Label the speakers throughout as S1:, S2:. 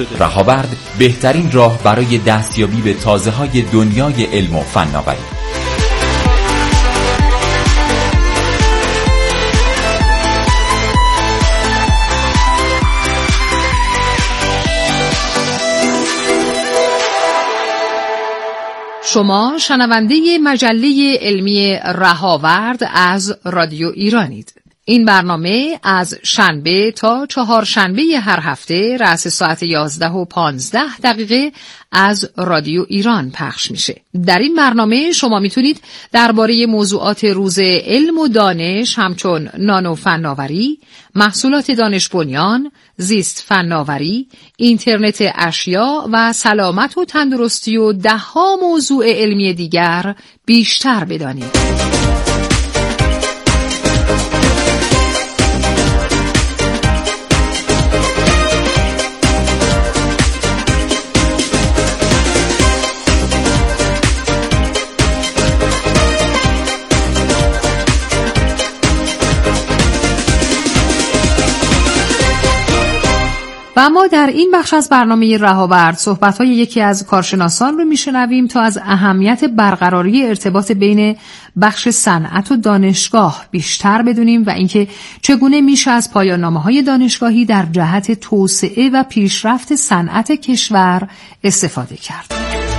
S1: شده.
S2: رهاورد بهترین راه برای دستیابی به تازه‌های دنیای علم و فناوری.
S3: شما شنونده مجله علمی رهاورد از رادیو ایرانید. این برنامه از شنبه تا چهارشنبه هر هفته رأس ساعت 11:15 از رادیو ایران پخش میشه. در این برنامه شما میتونید درباره موضوعات روز علم و دانش همچون نانو فناوری، محصولات دانش بنیان، زیست فناوری، اینترنت اشیا و سلامت و تندرستی و ده‌ها موضوع علمی دیگر بیشتر بدانید. و ما در این بخش از برنامه رهاورد صحبت‌های یکی از کارشناسان رو میشنویم تا از اهمیت برقراری ارتباط بین بخش صنعت و دانشگاه بیشتر بدونیم و اینکه چگونه میشه از پایان‌نامه‌های دانشگاهی در جهت توسعه و پیشرفت صنعت کشور استفاده کرد.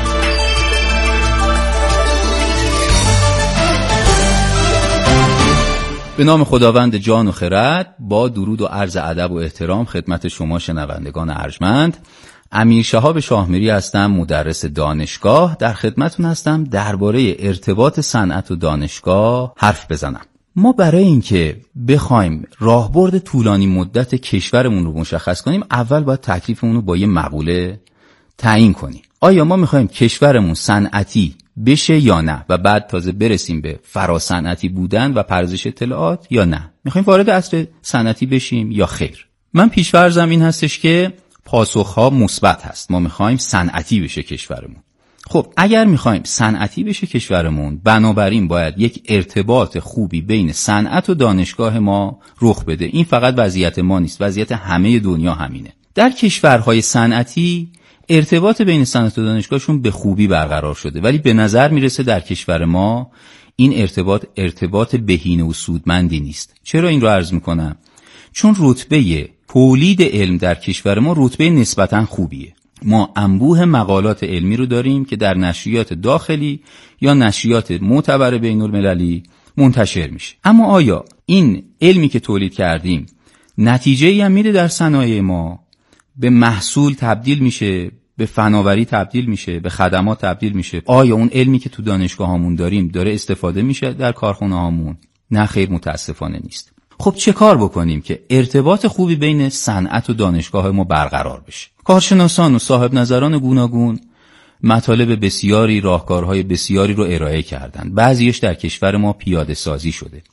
S4: به نام خداوند جان و خرد، با درود و عرض ادب و احترام خدمت شما شنوندگان ارجمند، امیر شهاب شاهمیری هستم، مدرس دانشگاه. در خدمتون هستم درباره ارتباط صنعت و دانشگاه حرف بزنم. ما برای اینکه بخوایم راهبرد طولانی مدت کشورمون رو مشخص کنیم، اول باید تکلیفمون رو با یه مقوله تعیین کنیم. آیا ما میخوایم کشورمون صنعتی بشه یا نه و بعد تازه برسیم به فراصنعتی بودن و پردازش اطلاعات، یا نه میخوایم وارد عصر صنعتی بشیم یا خیر؟ من پیش‌فرضم این هستش که پاسخها مثبت هست. ما میخوایم صنعتی بشه کشورمون. خب اگر میخوایم صنعتی بشه کشورمون، بنابراین باید یک ارتباط خوبی بین صنعت و دانشگاه ما رخ بده. این فقط وضعیت ما نیست، وضعیت همه دنیا همینه. در کشورهای صنعتی ارتباط بین صنعت و دانشگاهشون به خوبی برقرار شده، ولی به نظر میرسه در کشور ما این ارتباط بهینه و سودمندی نیست. چرا این رو عرض میکنم؟ چون رتبه تولید علم در کشور ما رتبه نسبتاً خوبیه. ما انبوه مقالات علمی رو داریم که در نشریات داخلی یا نشریات معتبر بین المللی منتشر میشه. اما آیا این علمی که تولید کردیم نتیجه‌ای هم میده در صنایع ما؟ به محصول تبدیل میشه، به فناوری تبدیل میشه، به خدمات تبدیل میشه؟ آیا اون علمی که تو دانشگاهامون داریم داره استفاده میشه در کارخونه‌هامون؟ نه خیر، متاسفانه نیست. خب چه کار بکنیم که ارتباط خوبی بین صنعت و دانشگاه ما برقرار بشه؟ کارشناسان و صاحب نظران گوناگون مطالب بسیاری، راهکارهای بسیاری رو ارائه کردند. بعضیش در کشور ما پیاده سازی شده.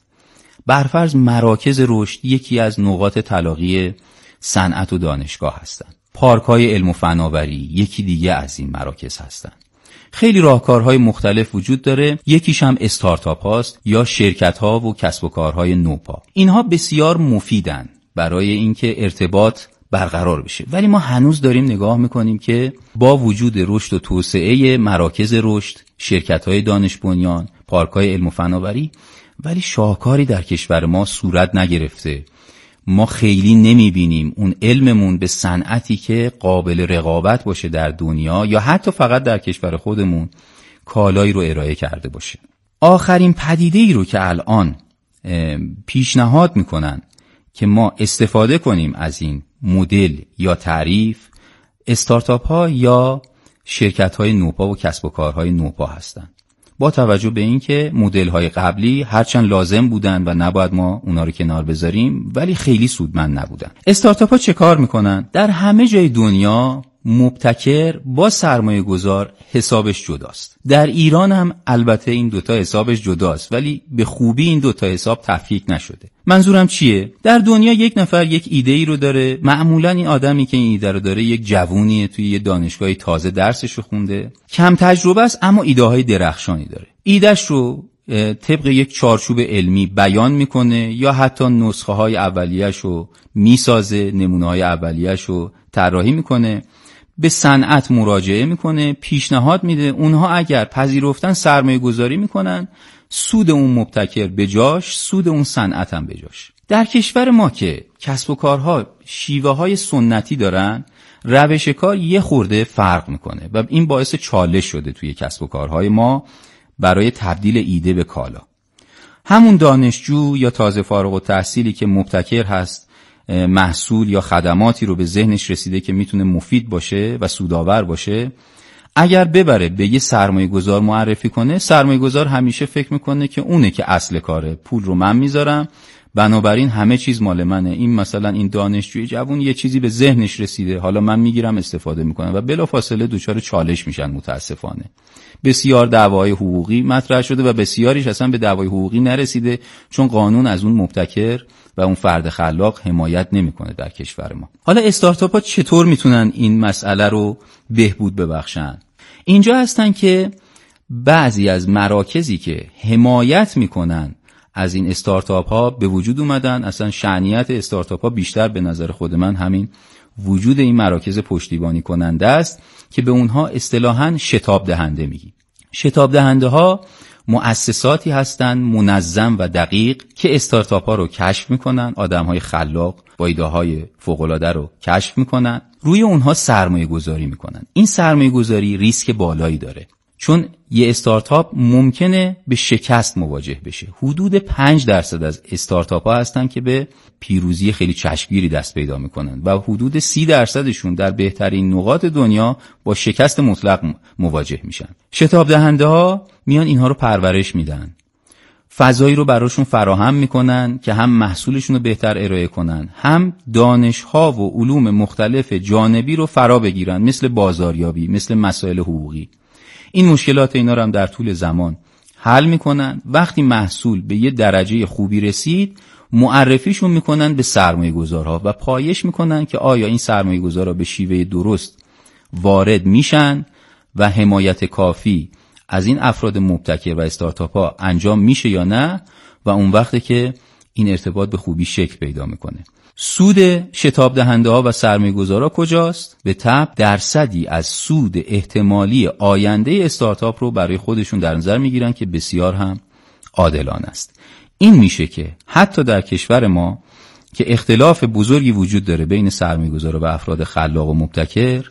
S4: برفرض مراکز رشد یکی از نقاط تلاقی صنعت و دانشگاه هستند. پارک‌های علم و فناوری یکی دیگه از این مراکز هستند. خیلی راهکارهای مختلف وجود داره. یکیش هم استارتاپ هاست یا شرکت‌ها و کسب و کارهای نوپا. اینها بسیار مفیدن برای اینکه ارتباط برقرار بشه، ولی ما هنوز داریم نگاه میکنیم که با وجود رشد و توسعه مراکز رشد، شرکت‌های دانش بنیان، پارک‌های علم و فناوری، ولی شاهکاری در کشور ما صورت نگرفته. ما خیلی نمیبینیم اون علممون به صنعتی که قابل رقابت باشه در دنیا یا حتی فقط در کشور خودمون کالایی رو ارائه کرده باشه. آخرین پدیده‌ای رو که الان پیشنهاد میکنن که ما استفاده کنیم از این مدل یا تعریف، استارتاپ ها یا شرکت های نوپا و کسب و کارهای نوپا هستند. با توجه به اینکه مدل های قبلی هرچند لازم بودن و نباید ما اونا رو کنار بذاریم، ولی خیلی سودمند نبودن. استارتاپ ها چه کار میکنن؟ در همه جای دنیا مبتکر با سرمایه گذار حسابش جداست. در ایران هم البته این دوتا حسابش جداست، ولی به خوبی این دوتا حساب تفکیک نشده. منظورم چیه؟ در دنیا یک نفر یک ایده ای رو داره، معمولا این آدمی که این ایده رو داره یک جوونیه، توی یه دانشگاهی تازه درسش رو خونده، کم تجربه است اما ایده های درخشانی داره. ایدهش رو طبق یک چارچوب علمی بیان میکنه یا حتی نسخه های اولیه‌اش رو میسازه، نمونه های اولیه‌اش رو طراحی میکنه به صنعت مراجعه میکنه، پیشنهاد میده، اونها اگر پذیرفتن سرمایه گذاری میکنن، سود اون مبتکر به جاش، سود اون صنعت هم به جاش. در کشور ما که کسب و کارها شیوه های سنتی دارن، روش کار یه خورده فرق میکنه و این باعث چالش شده توی کسب و کارهای ما برای تبدیل ایده به کالا. همون دانشجو یا تازه فارغ التحصیلی که مبتکر هست، محصول یا خدماتی رو به ذهنش رسیده که میتونه مفید باشه و سودآور باشه، اگر ببره به یه سرمایه گذار معرفی کنه، سرمایه گذار همیشه فکر میکنه که اونه که اصل کاره، پول رو من میذارم، بنابراین همه چیز مال منه. این مثلا این دانشجوی جوان یه چیزی به ذهنش رسیده، حالا من میگیرم استفاده میکنم و بلافاصله دچار چالش میشن. متاسفانه بسیار دعوای حقوقی مطرح شده و بسیاریش اصلا به دعوای حقوقی نرسیده، چون قانون از اون مبتکر و اون فرد خلاق حمایت نمیکنه در کشور ما. حالا استارتاپ ها چطور میتونن این مسئله رو بهبود ببخشن؟ اینجا هستن که بعضی از مراکزی که حمایت میکنن از این استارتاپ ها به وجود اومدن. اصلا شأنیت استارتاپ ها بیشتر به نظر خود من همین وجود این مراکز پشتیبانی کننده است که به اونها اصطلاحاً شتاب دهنده میگیم. شتاب دهنده ها مؤسساتی هستن منظم و دقیق که استارتاپ ها رو کشف میکنن، آدم های خلاق با ایده های فوق العاده رو کشف میکنن، روی اونها سرمایه گذاری میکنن. این سرمایه گذاری ریسک بالایی داره، چون یه استارتاپ ممکنه به شکست مواجه بشه. حدود 5% از استارتاپ ها هستن که به پیروزی خیلی چشمگیری دست پیدا میکنن و حدود 30%شون در بهترین نقاط دنیا با شکست مطلق مواجه میشن. شتاب دهنده ها میان اینها رو پرورش میدن، فضایی رو براشون فراهم میکنن که هم محصولشون رو بهتر ارائه کنن، هم دانش‌ها و علوم مختلف جانبی رو فرا بگیرن، مثل بازاریابی، مثل مسائل حقوقی. این مشکلات اینا رو هم در طول زمان حل میکنن. وقتی محصول به یه درجه خوبی رسید، معرفیشون میکنن به سرمایه گذارها و پایش میکنن که آیا این سرمایه گذارها به شیوه درست وارد میشن و حمایت کافی از این افراد مبتکر و استارتاپ ها انجام میشه یا نه، و اون وقته که این ارتباط به خوبی شکل پیدا میکنه. سود شتاب دهنده ها و سرمایه گذارها کجاست؟ به طبع درصدی از سود احتمالی آینده استارتاپ رو برای خودشون در نظر میگیرن که بسیار هم عادلانه است. این میشه که حتی در کشور ما که اختلاف بزرگی وجود داره بین سرمایه گذارها و افراد خلاق و مبتکر،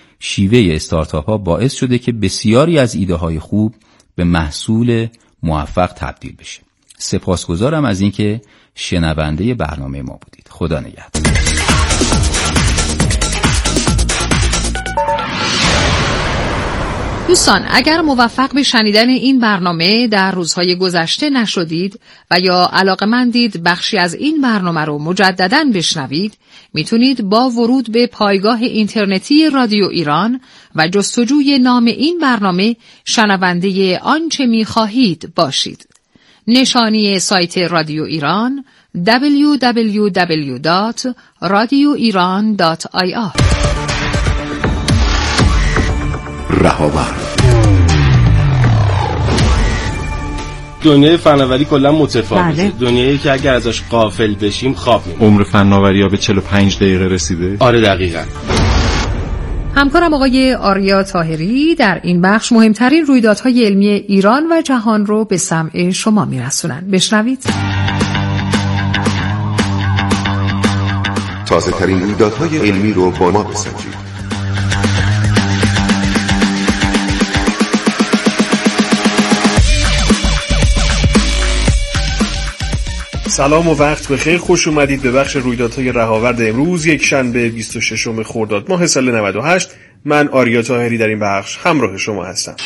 S4: شیوه استارتاپ ها باعث شده که بسیاری از ایده های خوب به محصول موفق تبدیل بشه. سپاسگزارم از اینکه شنونده برنامه ما بودید. خدا نگهدار.
S3: دوستان، اگر موفق به شنیدن این برنامه در روزهای گذشته نشدید و یا علاقه‌مندید بخشی از این برنامه رو مجدداً بشنوید، میتونید با ورود به پایگاه اینترنتی رادیو ایران و جستجوی نام این برنامه شنونده آنچه میخواهید باشید. نشانی سایت رادیو ایران www.radioiran.ir.
S1: رهاورد. دنیای فناوری کلا متفاوته. دنیایی که اگر ازش غافل بشیم خواب می‌بینیم.
S5: عمر فناوری‌ها به 45 دقیقه رسیده.
S1: آره دقیقاً.
S3: همکارم آقای آریا طاهری در این بخش مهمترین رویدادهای علمی ایران و جهان رو به سمع شما میرسونن. بشنوید.
S6: تازه ترین رویدادهای علمی رو با ما بسنجید.
S7: سلام و وقت بخیر، خوش اومدید به بخش رویدادهای رهاورد امروز، یک شنبه 26 خرداد ماه سال 98. من آریا طاهری در این بخش همراه شما هستم.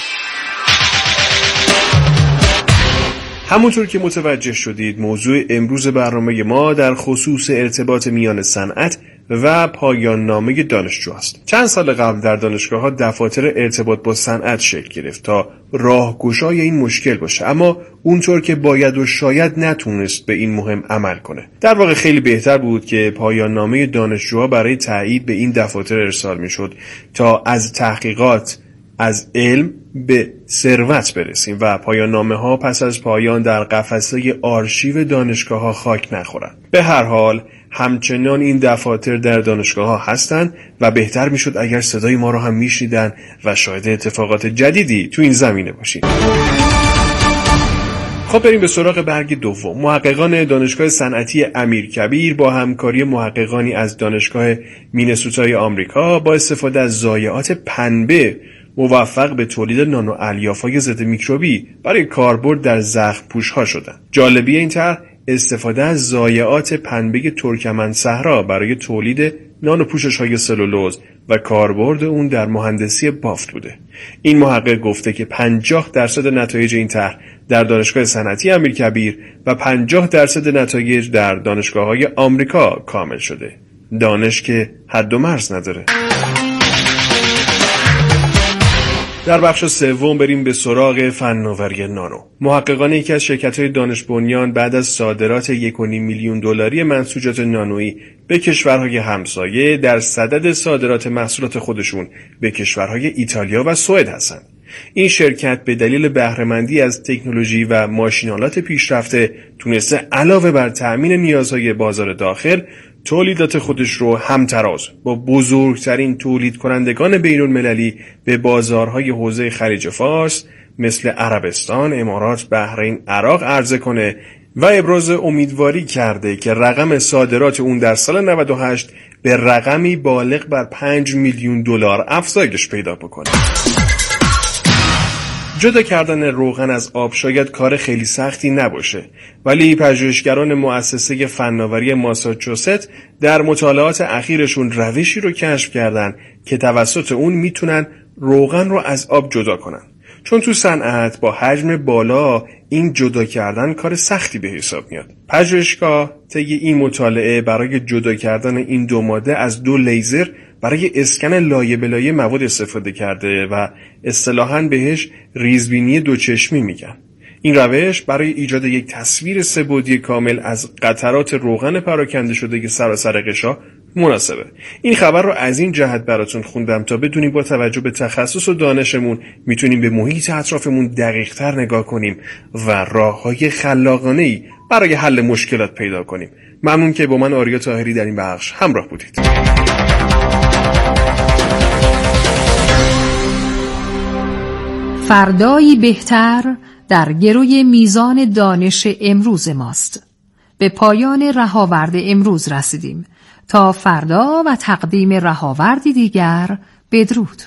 S7: همونطور که متوجه شدید، موضوع امروز برنامه ما در خصوص ارتباط میان صنعت و پایان نامه دانشجو است. چند سال قبل در دانشگاه‌ها دفاتر ارتباط با صنعت شکل گرفت تا راهگشای این مشکل باشه، اما اونطور که باید و شاید نتونست به این مهم عمل کنه. در واقع خیلی بهتر بود که پایان نامه دانشجوها برای تایید به این دفاتر ارسال میشد تا از تحقیقات از علم به ثروت برسیم و پایان نامه ها پس از پایان در قفسه آرشیو دانشگاه ها خاک نخورند. به هر حال همچنان این دفاتر در دانشگاه‌ها هستند و بهتر میشد اگر صدای ما رو هم میشنیدن و شاهد اتفاقات جدیدی تو این زمینه باشید. خب بریم به سراغ برگ دوم. محققان دانشگاه صنعتی امیرکبیر با همکاری محققانی از دانشگاه مینسوتای آمریکا با استفاده از ضایعات پنبه موفق به تولید نانو الیاف‌های ضد میکروبی برای کاربرد در زخم پوش‌ها شدند. جالبی این طرح استفاده از ضایعات پنبه ترکمن صحرا برای تولید نانو پوشش‌های سلولوز و کاربرد اون در مهندسی بافت بوده. این محقق گفته که 50% نتایج این طرح در دانشگاه صنعتی امیرکبیر و 50% نتایج در دانشگاه‌های آمریکا کامل شده. دانش که حد و مرز نداره. در بخش سوم بریم به سراغ فناوری نانو. محققان یکی از شرکت‌های دانش بنیان بعد از صادرات 1.5 میلیون دلاری منسوجات نانویی به کشورهای همسایه در صدد صادرات محصولات خودشون به کشورهای ایتالیا و سوئد هستند. این شرکت به دلیل بهره‌مندی از تکنولوژی و ماشین‌آلات پیشرفته تونسته علاوه بر تأمین نیازهای بازار داخل تولیدات خودش رو همتراز با بزرگترین تولید کنندگان بین‌المللی به بازارهای حوزه خلیج فارس مثل عربستان، امارات، بحرین، عراق عرضه کنه و ابراز امیدواری کرده که رقم صادرات اون در سال 98 به رقمی بالغ بر 5 میلیون دلار افزایش پیدا بکنه. جدا کردن روغن از آب شاید کار خیلی سختی نباشه، ولی پژوهشگران مؤسسه فناوری ماساچوست در مطالعات اخیرشون روشی رو کشف کردن که توسط اون میتونن روغن رو از آب جدا کنن. چون تو صنعت با حجم بالا این جدا کردن کار سختی به حساب میاد. پژوهشگاه طی این مطالعه برای جدا کردن این دو ماده از 2 لیزر برای اسکن لایه به لایه مواد استفاده کرده و اصطلاحاً بهش ریزبینی دوچشمی میگن. این روش برای ایجاد یک تصویر سه‌بعدی کامل از قطرات روغن پراکنده شده که سراسر غشا مناسبه. این خبر رو از این جهت براتون خوندم تا بدونیم با توجه به تخصص و دانشمون میتونیم به محیط اطرافمون دقیق‌تر نگاه کنیم و راه‌های خلاقانه‌ای برای حل مشکلات پیدا کنیم. ممنون که با من آریا طاهری در این بخش همراه بودید.
S3: فردایی بهتر در گروی میزان دانش امروز ماست. به پایان رهاورد امروز رسیدیم. تا فردا و تقدیم رهاوردی دیگر، بدرود.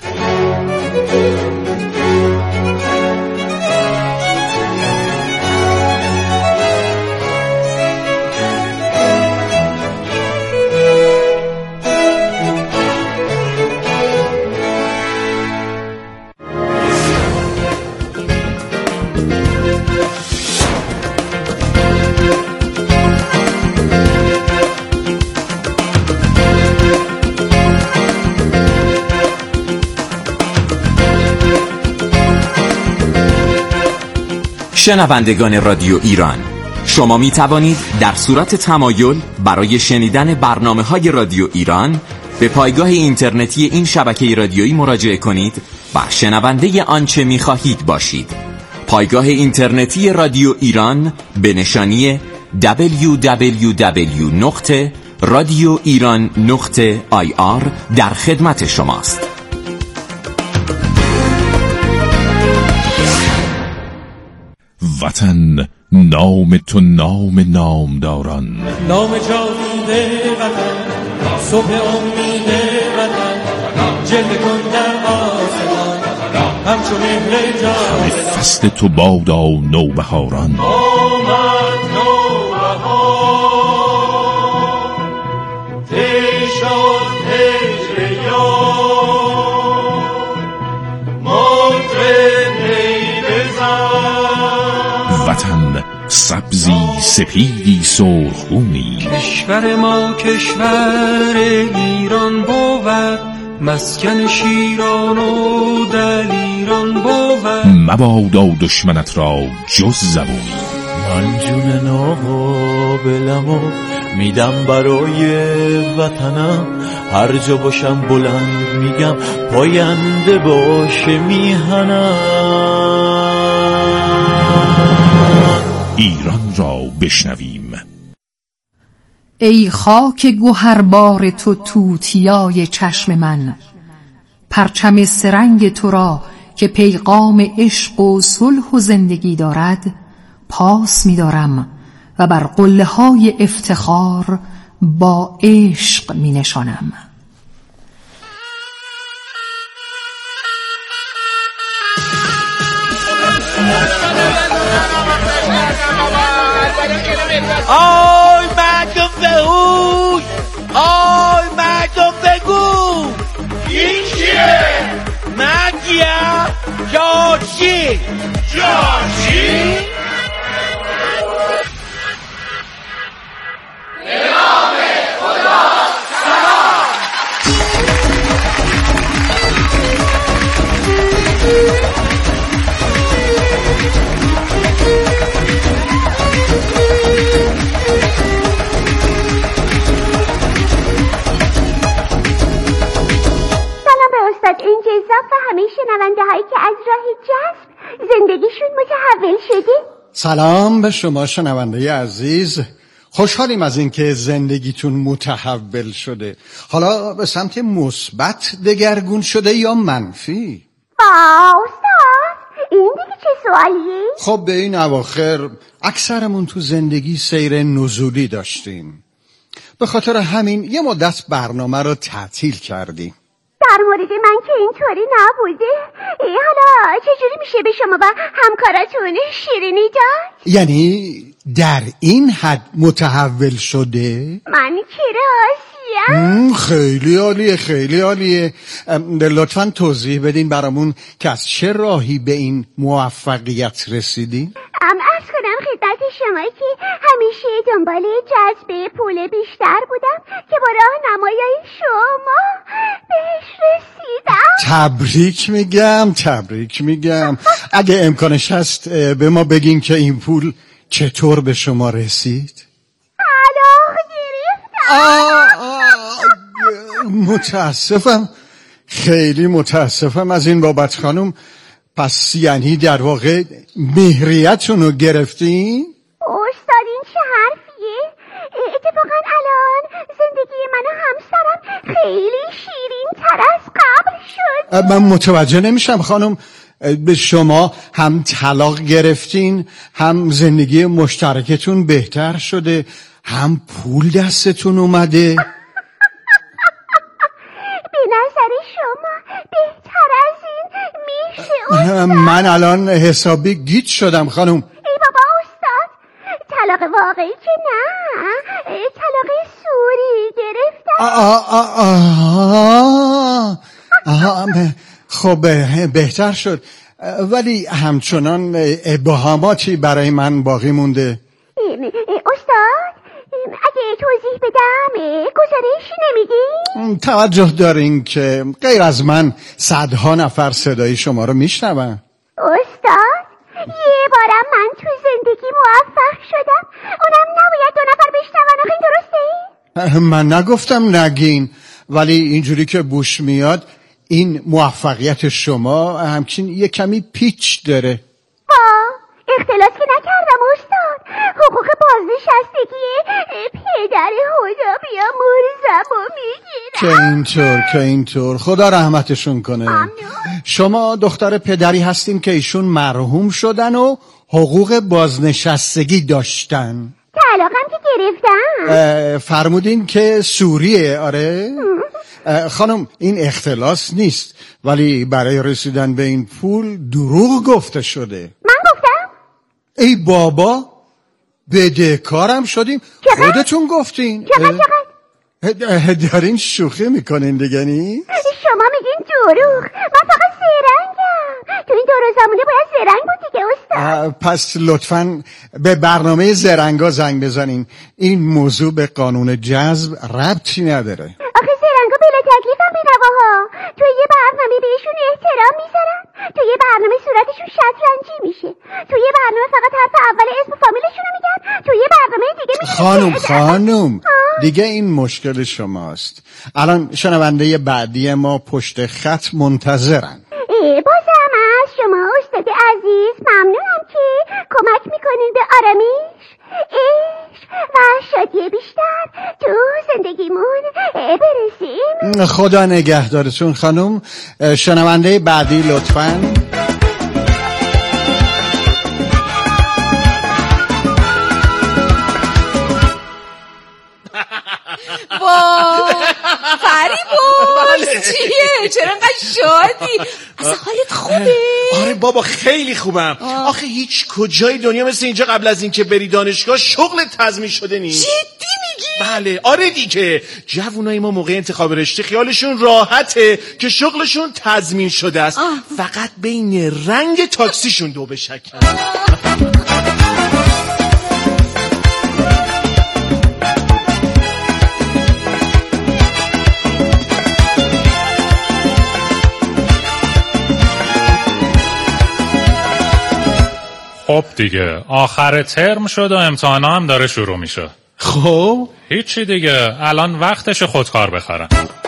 S2: شنوندگان رادیو ایران، شما می توانید در صورت تمایل برای شنیدن برنامه‌های رادیو ایران به پایگاه اینترنتی این شبکه رادیویی مراجعه کنید و شنونده آنچه می خواهید باشید. پایگاه اینترنتی رادیو ایران به نشانی www.radioiran.ir در خدمت شماست.
S5: وطن نام تو نام نامداران،
S8: نام جاوید وطن، صبح امید وطن، جلوه کن در آسمان همچون مهر جاودان.
S5: فصل تو بادا نوبهاران،
S8: آمد نوبهار طی شد هجر یار، مطرب نی بزن.
S5: وطن سبزی سپیدی سرخگونی،
S8: کشور ما کشور ایران بود، مسکن شیران و دلیران بود.
S5: مبادا دشمنت را جز زبونی،
S9: من جون ناقابلمو میدم برای وطنم، هر جا باشم بلند میگم پاینده باشه میهنم.
S5: ایران را بشنویم.
S3: ای خاک گوهربار تو توتیای چشم من، پرچم سرنگ تو را که پیغام عشق و صلح و زندگی دارد پاس می دارم و بر قله های افتخار با عشق می نشانم.
S10: آی مردم بهوش، آی مردم بگو این چیه؟ من کیم؟ جارچی جارچی؟ نام خدا سلام.
S11: این جذاب و همه شنونده هایی که از راه جذب زندگیشون متحول شده.
S12: سلام به شما شنونده عزیز، خوشحالیم از اینکه زندگیتون متحول شده. حالا به سمت مثبت دگرگون شده یا منفی؟
S11: استاد این دیگه چه سوالیه؟
S12: خب به این اواخر اکثرمون تو زندگی سیر نزولی داشتیم، به خاطر همین یه مدت برنامه رو تعطیل کردیم.
S11: در مورد من که اینطوری نبوده. حالا چجوری میشه به شما و همکاراتون شیرینی داد؟
S12: یعنی در این حد متحول شده؟
S11: من که راستیم؟
S12: خیلی عالیه، خیلی عالیه. لطفاً توضیح بدین برامون که از چه راهی به این موفقیت رسیدین؟
S11: عرض کنم خدمت شما که همیشه دنبال جذب پول بیشتر بودم که با راهنمایی شما بهش رسیدم.
S12: تبریک میگم. اگه امکانش هست به ما بگین که این پول چطور به شما رسید؟
S11: علاق گرفتم.
S12: متاسفم، خیلی متاسفم از این بابت خانم. پس یعنی در واقع مهریتون رو گرفتین؟
S11: استاد این چه حرفیه؟ اتفاقا الان زندگی من و همسرم خیلی شیرین تر از قبل شد.
S12: من متوجه نمیشم خانم، به شما هم طلاق گرفتین، هم زندگی مشترکتون بهتر شده، هم پول دستتون اومده؟
S11: به نظر شما بهتر از این میشه استاد؟
S12: من الان حسابی گیج شدم خانم.
S11: ای بابا استاد، طلاق واقعی که نه، طلاق سوری گرفتم.
S12: خب بهتر شد، ولی همچنان ابهاماتی برای من باقی مونده.
S11: استاد اگه توضیح بدم گزارشی نمیدی؟
S12: توجه دارین که غیر از من صدها نفر صدای شما رو میشنون.
S11: استاد یه بارم من تو زندگی موفق شدم، اونم نباید 2 نفر بشنون. آخه این درسته؟
S12: من نگفتم نگین، ولی اینجوری که بوش میاد این موفقیت شما همچین یه کمی پیچ داره.
S11: اختلاس که نکردم استاد. حقوق بازنشستگی پدر خدا بیا مرزم و میگیرم.
S12: که اینطور خدا رحمتشون کنه. شما دختر پدری هستیم که ایشون مرحوم شدن و حقوق بازنشستگی داشتن.
S11: طلاقم که گرفتم.
S12: فرمودین که سوریه؟ آره خانم این اختلاس نیست، ولی برای رسیدن به این پول دروغ گفته شده.
S11: من گفتم؟
S12: ای بابا بدهکارم شدیم. خودتون گفتین.
S11: چقدر؟
S12: دارین شوخی میکنین دیگه نی؟
S11: شما میگین دروغ، من فقط زرنگم. تو این دور زمونه باید زرنگ بود دیگه استاد.
S12: پس لطفاً به برنامه زرنگا زنگ بزنین، این موضوع به قانون جذب ربطی نداره.
S11: آخه زرنگا بلا تکلیفم بینواها. تو یه برنامه بهشون احترام میذارن، تو یه برنامه صورتشون شطرنجی میشه، تو یه برنامه فقط حرف اول اسم فامیلشون رو میگن، تو یه برنامه دیگه میگن
S12: خانم دیگه این مشکل شماست. الان شنونده بعدی ما پشت خط منتظرن.
S11: بازم از شما استاد عزیز ممنونم که کمک میکنین به آرامش، عشق و شادی بیشتر تو زندگیمون برسیم.
S12: خدا نگهدارتون خانم. شنونده بعدی لطفاً.
S13: فریبرز چیه؟ چرا انقدر شادی؟ اصلا حالت خوبه؟
S14: آره بابا خیلی خوبم. آخه هیچ کجای دنیا مثل اینجا قبل از اینکه بری دانشگاه شغل تضمین شده نیست.
S13: جدی میگی؟
S14: بله آره دیگه. جوونای ما موقع انتخاب رشته خیالشون راحته که شغلشون تضمین شده است. فقط بین رنگ تاکسیشون دو بشکن.
S15: خب دیگه آخر ترم شد و امتحانا هم داره شروع میشه.
S14: خب
S15: هیچی دیگه، الان وقتش خودکار بخرم.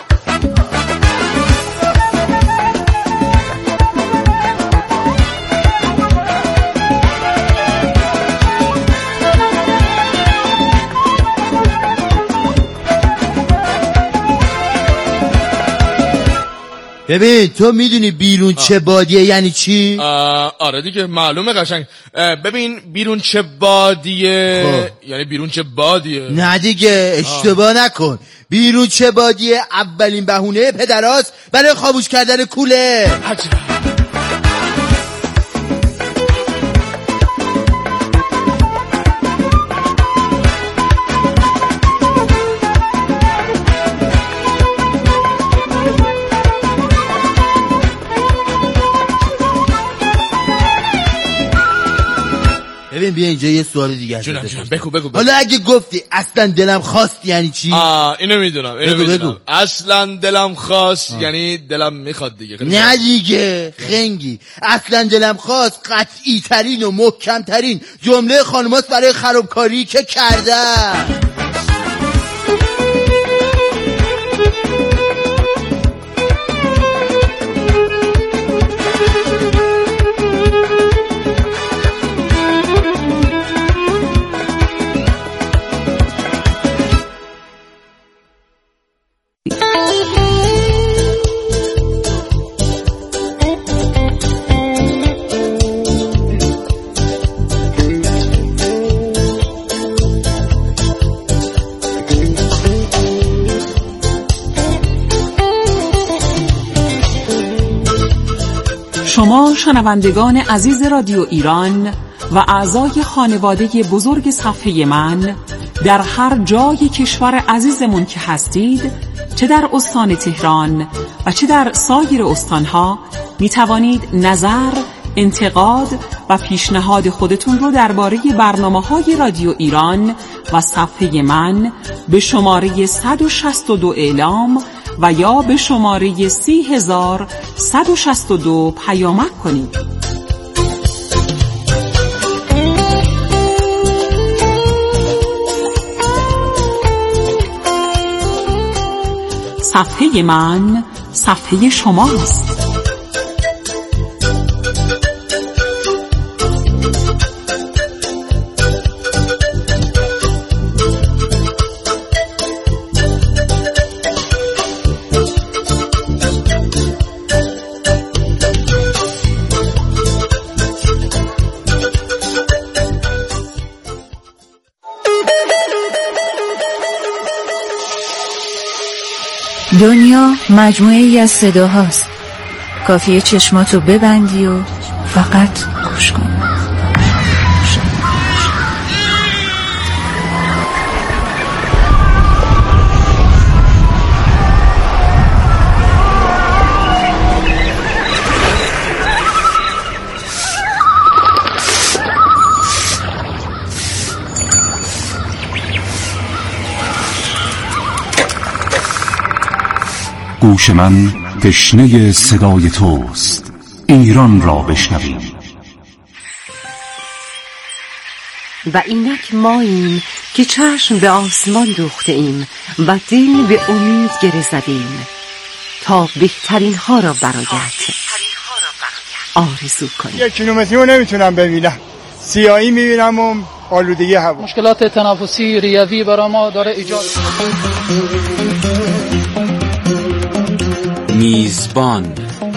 S16: ببین تو میدونی بیرون چه بادیه یعنی چی؟
S14: آره دیگه معلومه قشنگ. ببین بیرون چه بادیه یعنی بیرون چه بادیه.
S16: نه دیگه اشتباه نکن. بیرون چه بادیه اولین بهونه پدراست برای خاموش کردن کوله. ببین بیا اینجا یه سوال دیگه
S14: جونم بگو.
S16: حالا اگه گفتی اصلا دلم خواست یعنی چی؟
S14: اینو میدونم.
S16: بگو.
S14: اصلا دلم خواست یعنی دلم میخواد دیگه.
S16: نه دیگه خنگی. اصلا دلم خواست قطعی ترین و محکم ترین جمله خانماست برای خرابکاری که کردن.
S3: شما شنوندگان عزیز رادیو ایران و اعضای خانواده بزرگ صفحه من در هر جای کشور عزیزمون که هستید، چه در استان تهران و چه در سایر استانها، می توانید نظر، انتقاد و پیشنهاد خودتون رو درباره برنامه‌های رادیو ایران و صفحه من به شماره 162 اعلام و یا به شماره 30162 پیامک کنید. صفحه من صفحه شماست.
S17: دنیا مجموعه‌ای از صداهاست. کافیه چشماتو ببندی و فقط گوش کن.
S5: گوش من تشنه صدای توست. ایران را بشنویم.
S18: و اینک ماییم که چشم به آسمان دوخته ایم و دل به امید گره زدیم تا بهترین ها را برایت آرزو کنیم.
S19: 1 کیلومتری رو نمیتونم ببینم، سیاهی میبینم و آلودگی هوا.
S20: مشکلات تنفسی ریوی برای ما داره ایجاد.
S2: میزبان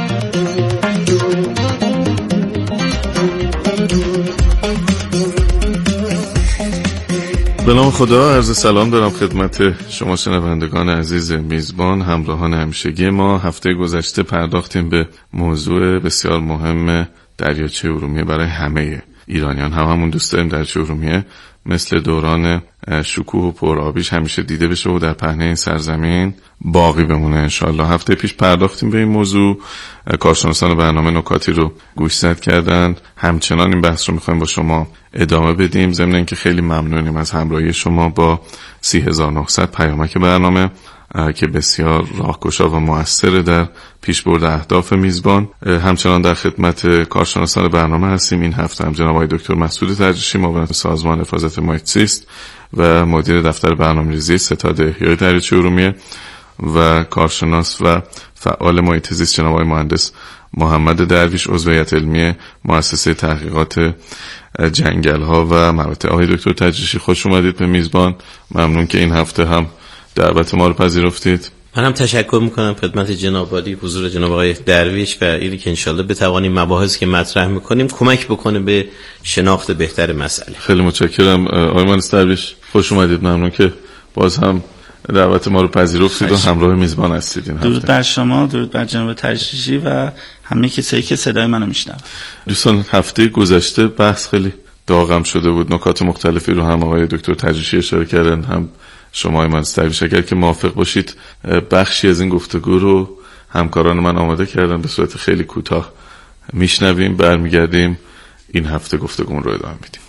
S21: به نام خدا، عرض سلام دارم خدمت شما شنوندگان عزیز میزبان، همراهان همیشگی ما. هفته گذشته پرداختیم به موضوع بسیار مهم دریاچه ارومیه برای همه ایرانیان. همون دوست داریم دریاچه ارومیه مثل دوران شکوه و پرآبیش همیشه دیده بشه و در پهنه این سرزمین باقی بمونه انشالله. هفته پیش پرداختیم به این موضوع، کارشناسان برنامه نکاتی رو گوشزد کردند. همچنان این بحث رو میخوایم با شما ادامه بدیم، ضمن اینکه خیلی ممنونیم از همراهی شما با 30900 پیامک برنامه که بسیار راهگشا و مؤثر در پیشبرد اهداف میزبان. همچنان در خدمت کارشناسان برنامه هستیم. این هفته هم جناب آقای دکتر مسعود ترجشی، معاون سازمان حفاظت محیط زیست و مدیر دفتر برنامه‌ریزی ستاد احیای دریاچه ارومیه، و کارشناس و فعال محیط زیست جناب آقای مهندس محمد درویش، عضو هیئت علمی مؤسسه تحقیقات جنگل‌ها و مراتع. آقای دکتر ترجشی، خوش اومدید به میزبان. ممنون که این هفته هم دعوت ما رو پذیرفتید.
S1: من هم تشکر میکنم خدمت جناب عالی، حضور جناب آقای درویش و اینی که انشالله بتوانیم مباحثی که مطرح میکنیم کمک بکنه به شناخت بهتر مسئله.
S21: خیلی متشکرم آقای مهندس درویش، خوش اومدید. ممنون که باز هم دعوت ما رو پذیرفتید و همراه میزبان هستید.
S22: درود بر شما، درود بر جناب ترجشی و همه کسایی که صدای منو میشنون.
S21: دوستان، هفته گذشته بحث خیلی داغم شده بود. نکات مختلفی رو هم آقای دکتر ترجشی اشاره کردن، هم شما مهندس درویش. اگر که موافق باشید بخشی از این گفتگو رو همکاران من آماده کردن، به صورت خیلی کوتاه میشنویم، برمیگردیم این هفته گفتگومون رو ادامه میدیم.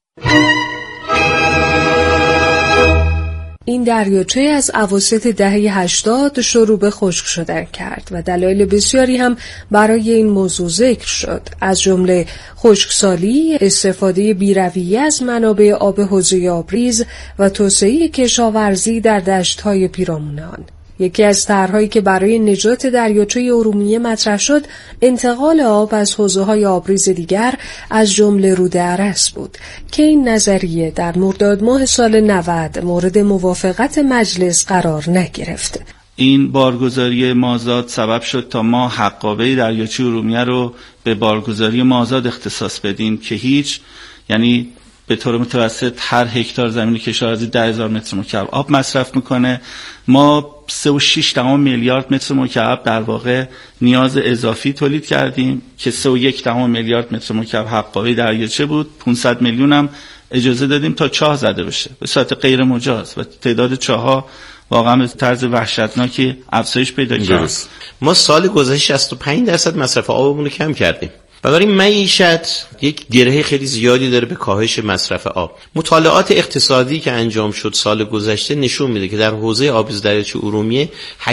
S3: این دریاچه از اواسط دهه 80 شروع به خشک شدن کرد و دلایل بسیاری هم برای این موضوع ذکر شد، از جمله خشکسالی، استفاده بی‌رویه از منابع آب حوضه آبریز و توسعه کشاورزی در دشت‌های پیرامون آن. یکی از طرح‌هایی که برای نجات دریاچه ارومیه مطرح شد، انتقال آب از حوضه‌های آبریز دیگر از جمله رود ارس بود که این نظریه در مرداد ماه سال 90 مورد موافقت مجلس قرار نگرفت.
S22: این بارگذاری مازاد سبب شد تا ما حقابه دریاچه ارومیه رو به بارگذاری مازاد اختصاص بدیم که یعنی به طور متوسط هر هکتار زمین کشاورزی 10,000 متر مکعب آب مصرف میکنه. ما 3.6 میلیارد متر مکعب در واقع نیاز اضافی تولید کردیم که 3.1 میلیارد متر مکعب حقابه دریاچه بود. 500 میلیون هم اجازه دادیم تا چاه زده بشه به صورت غیر مجاز و تعداد چاه‌ها واقعا به طرز وحشتناکی افزایش پیدا کرد.
S1: ما سال گذشته 65% مصرف آبمون رو کم کردیم. بنابراین معیشت یک گره خیلی زیادی داره به کاهش مصرف آب. مطالعات اقتصادی که انجام شد سال گذشته نشون میده که در حوزه آبریز دریاچه ارومیه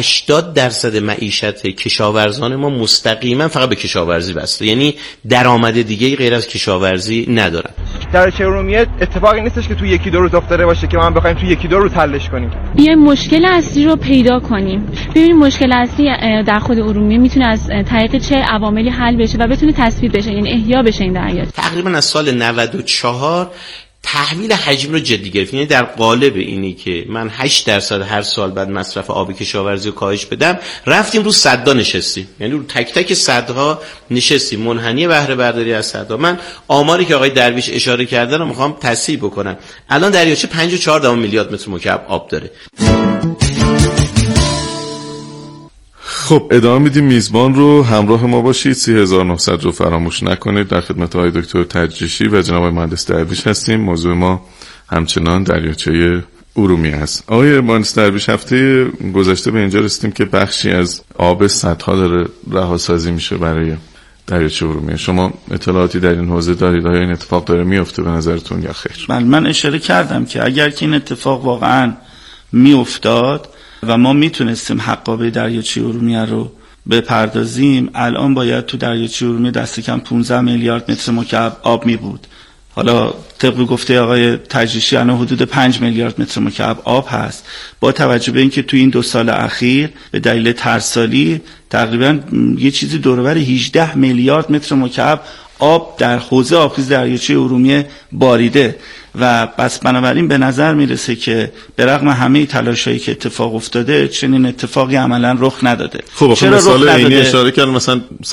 S1: 80% معیشت کشاورزان ما مستقیما فقط به کشاورزی بسته، یعنی درآمد دیگه غیر از کشاورزی ندارن.
S23: دریاچه ارومیه اتفاقی نیستش که تو یکی دو روز افتاده باشه که ما بخوایم تو یکی دو روز حلش کنیم.
S24: یه مشکل اصلی رو پیدا کنیم. ببینیم مشکل اصلی در خود ارومیه میتونه از طریق چه عواملی حل بشه و بتونه بشه، یعنی احیا بشه این دریاچه.
S1: تقریبا از سال 94 تحویل حجم رو جدی گرفت، یعنی در قالب اینی که من 8% هر سال بعد مصرف آب کشاورزی رو کاهش بدم، رفتیم رو سدها نشستیم، یعنی رو تک تک سدها نشستیم، منحنی بهره برداری از سدها. من آماری که آقای درویش اشاره کردن رو میخوام تصحیح بکنم. الان دریاچه 5.4 میلیارد متر مکعب آب داره.
S21: خب ادامه میدیم میزبان رو، همراه ما باشید. 30900 رو فراموش نکنید. در خدمت آقای دکتر ترجشی و جناب مهندس درویش هستیم. موضوع ما همچنان دریاچه ارومیه است. آقای مهندس درویش، هفته گذشته به اینجا رسیدیم که بخشی از آب سدها داره رهاسازی میشه برای دریاچه ارومیه. شما اطلاعاتی در این حوزه دارید؟ آیا این اتفاق داره میفته به نظرتون یا خیر؟
S22: من اشاره کردم که اگر که این اتفاق واقعا میافتاد و ما میتونستیم حقابه دریاچه ارومیه رو بپردازیم، الان باید تو دریاچه ارومیه دست کم 15 میلیارد متر مکعب آب می بود. حالا طبق گفته آقای ترجشی الان حدود 5 میلیارد متر مکعب آب هست، با توجه به اینکه تو این 2 سال اخیر به دلیل ترسالی تقریبا یه چیزی دور و بر 18 میلیارد متر مکعب آب در حوزه آبخیز دریاچه ارومیه باریده و بس بنابراین به نظر میرسه که به رغم همه تلاشایی که اتفاق افتاده چنین اتفاقی عملا رخ نداده.
S21: خب
S22: چرا
S21: مثال
S22: رخ
S21: عینی
S22: نداده؟
S21: اشاره کردم، مثلا